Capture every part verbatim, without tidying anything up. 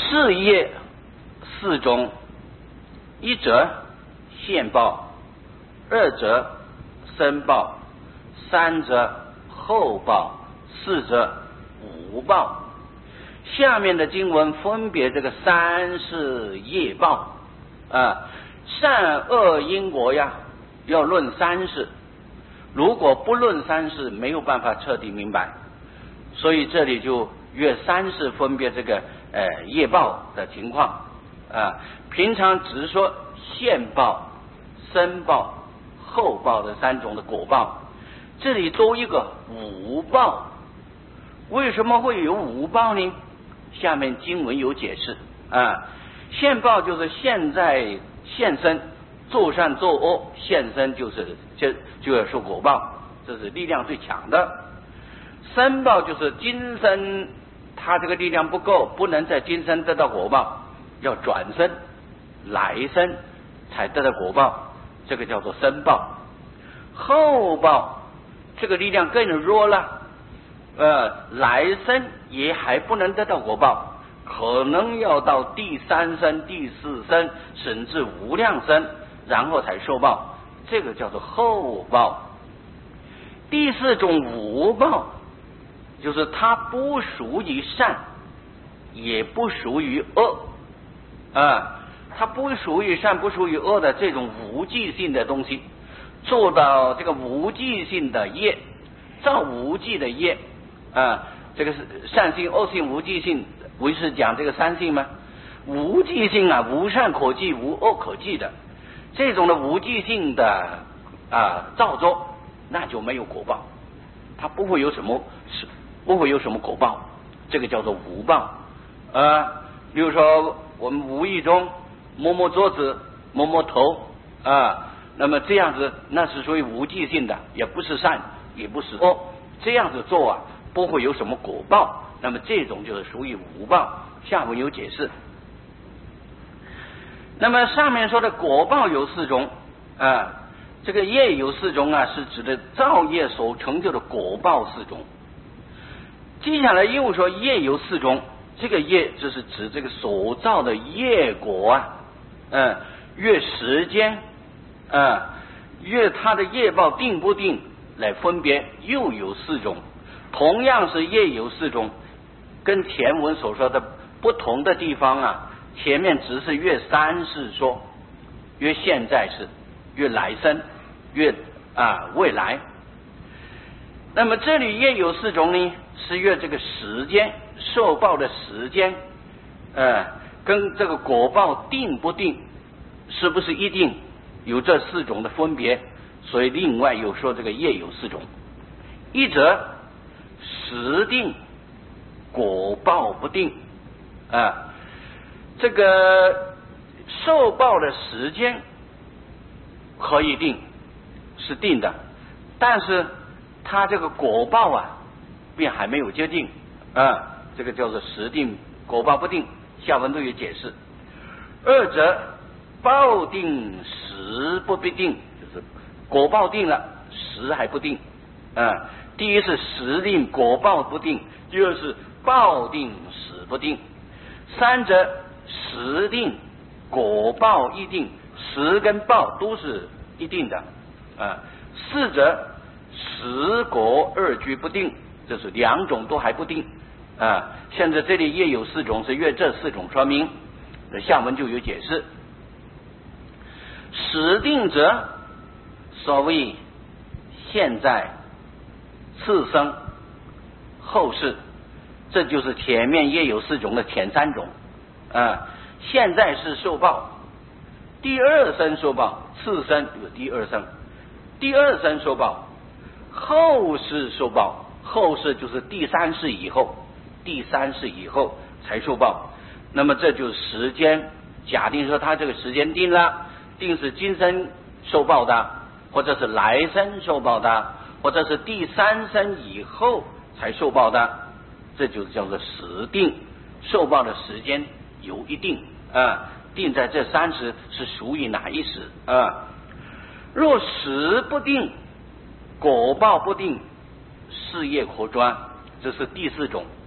事业四种：一者现报，二者生报，三者后报，四者无报。下面的经文分别这个三世业报啊，善恶因果呀，要论三世。如果不论三世，没有办法彻底明白。所以这里就约三世分别这个呃业报的情况啊。平常只是说现报、生报、后报的三种的果报，这里多一个无报。为什么会有无报呢？下面经文有解释啊。现报就是现在现身，做善做恶，现身就是就就要受果报，这是力量最强的。生报就是今生他这个力量不够，不能在今生得到果报，要转生来生才得到果报，这个叫做生报。后报这个力量更弱了，呃，来生也还不能得到果报，可能要到第三生、第四生，甚至无量生，然后才受报，这个叫做后报。第四种无报，就是它不属于善，也不属于恶啊，它不属于善，不属于恶的这种无记性的东西，做到这个无记性的业，造无记的业啊。这个是善性、恶性、无记性，不是讲这个三性吗？无记性啊，无善可记，无恶可记的这种的无记性的啊造作，那就没有果报，它不会有什么不会有什么果报，这个叫做无报啊。比如说我们无意中摸摸桌子、摸摸头啊，那么这样子那是属于无记性的，也不是善，也不是恶，这样子做啊不会有什么果报，那么这种就是属于无报。下文有解释。那么上面说的果报有四种啊，这个业有四种啊，是指的造业所成就的果报四种。接下来又说业有四种，这个业就是指这个所造的业果啊，嗯、呃，越时间啊，越它的业报定不定来分别，又有四种。同样是业有四种，跟前文所说的不同的地方啊，前面只是越三世说，越现在世，越来生，越啊未来。那么这里业有四种呢，是越这个时间受报的时间，呃，跟这个果报定不定，是不是一定有这四种的分别？所以另外又说这个业有四种，一者时定，果报不定啊。这个受报的时间可以定，是定的，但是它这个果报啊并还没有决定啊，这个叫做时定，果报不定，下文都有解释。二者报定时不必定，就是果报定了，时还不定啊。第一是时定，果报不定；第二是报定，时不定。三者时定，果报一定，时跟报都是一定的啊。四者时果二居不定，就是两种都还不定啊。现在这里业有四种，是约这四种说明，下文就有解释。时定者，所谓现在、次生、后世，这就是前面业有四种的前三种啊。现在是受报，第二生受报，次生有第二生，第二生受报，后世受报，后世就是第三世以后，第三世以后才受报。那么这就是时间，假定说他这个时间定了，定是今生受报的，或者是来生受报的，或者是第三生以后才受报的，这就叫做时定。受报的时间有一定啊，定在这三时是属于哪一时啊？若时不定，果报不定，事业可专，这是第四种。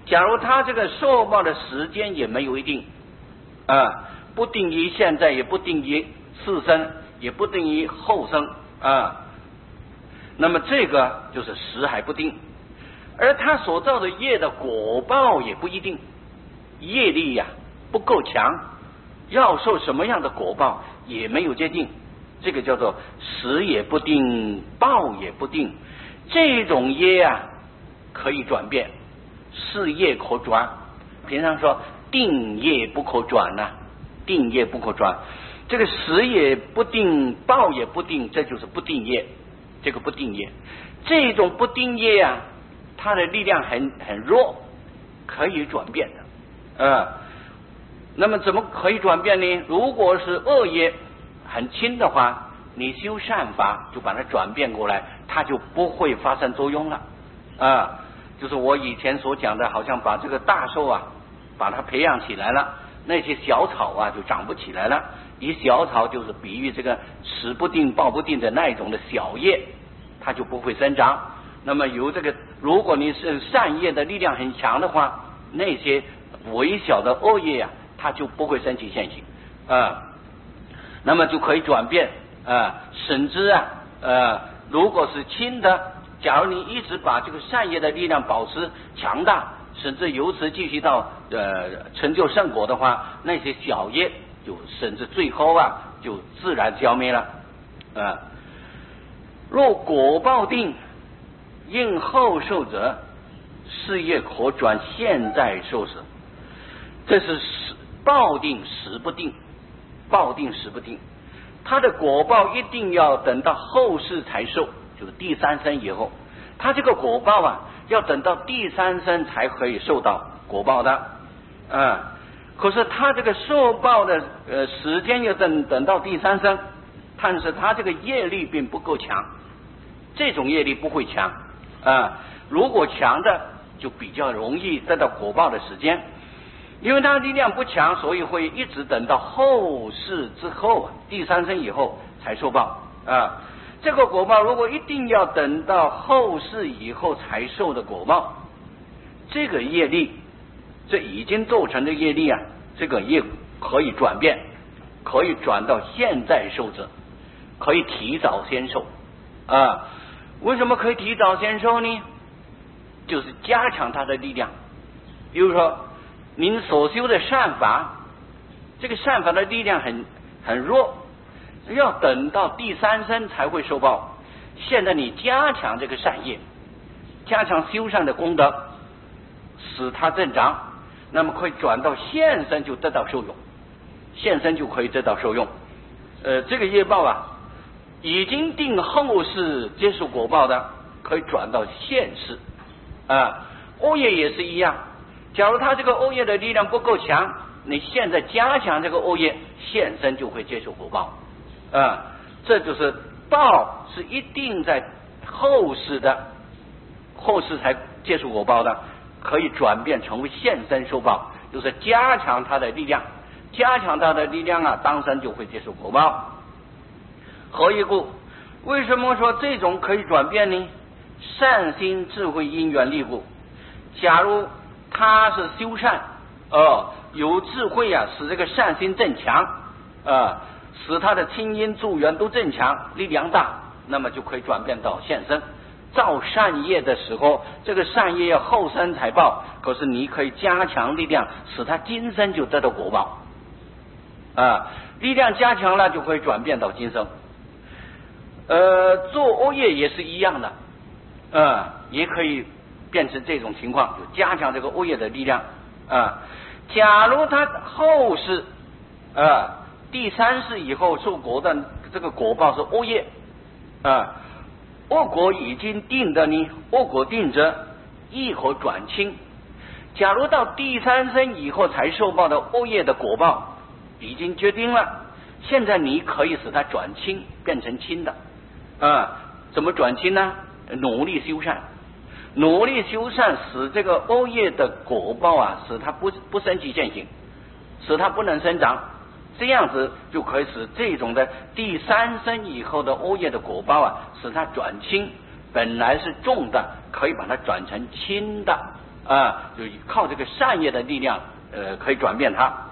假如他这个受报的时间也没有一定啊，不定于现在，也不定于次生，也不定于后生啊，那么这个就是时还不定，而他所造的业的果报也不一定，业力呀、啊、不够强，要受什么样的果报也没有界定，这个叫做时也不定，报也不定。这种业啊可以转变，是业可转。平常说定业不可转呐、啊，定业不可转。这个时也不定，报也不定，这就是不定业。这个不定业，这种不定业啊，它的力量很很弱，可以转变的啊、呃。那么怎么可以转变呢？如果是恶业很轻的话，你修善法就把它转变过来，它就不会发生作用了啊、呃。就是我以前所讲的，好像把这个大树啊，把它培养起来了，那些小草啊就长不起来了。以小草就是比喻这个时不定报不定的那一种的小叶，它就不会生长。那么由这个，如果你是善业的力量很强的话，那些微小的恶业啊，它就不会升起现行啊。那么就可以转变啊，甚至啊呃，如果是轻的，假如你一直把这个善业的力量保持强大，甚至由此继续到呃成就圣果的话，那些小业就甚至最后啊就自然消灭了啊。若果报定，应后受者，是业可转现在受时。这是报定时不定，报定时不定，他的果报一定要等到后世才受，就是第三生以后，他这个果报啊要等到第三生才可以受到果报的啊。可是他这个受报的呃时间要等等到第三生，但是他这个业力并不够强，这种业力不会强啊。如果强的就比较容易得到果报的时间，因为他力量不强，所以会一直等到后世之后啊，第三生以后才受报啊。这个果报如果一定要等到后世以后才受的果报，这个业力，这已经构成的业力啊，这个业可以转变，可以转到现在受者，可以提早先受啊。为什么可以提早先受呢？就是加强它的力量。比如说您所修的善法，这个善法的力量很很弱，要等到第三生才会受报。现在你加强这个善业，加强修善的功德，使它增长，那么可以转到现生就得到受用，现生就可以得到受用。呃，这个业报啊，已经定后世接受果报的，可以转到现世啊。恶业也是一样，假如他这个恶业的力量不够强，你现在加强这个恶业，现生就会接受果报啊。这就是报是一定在后世的，后世才接受果报的，可以转变成为现生受报，就是加强它的力量，加强它的力量啊，当生就会接受果报。何以故？为什么说这种可以转变呢？善心智慧因缘力故。假如他是修善，呃，有智慧啊，使这个善心增强，呃，使他的清因助缘都增强，力量大，那么就可以转变到现生。造善业的时候，这个善业要后生才报，可是你可以加强力量，使他今生就得到果报啊、呃，力量加强了，就可以转变到今生。呃，做恶业也是一样的，呃，也可以变成这种情况，就加强这个恶业的力量啊、呃。假如他后世啊、呃，第三世以后受果的这个果报是恶业啊，恶果已经定的呢，恶果定者亦可转轻。假如到第三生以后才受报的恶业的果报已经决定了，现在你可以使它转轻，变成轻的啊。怎么转轻呢？努力修善，努力修善，使这个恶业的果报啊，使它不不升起现行，使它不能生长，这样子就可以使这种的第三生以后的恶业的果报啊，使它转轻，本来是重的，可以把它转成轻的啊，就靠这个善业的力量，呃，可以转变它。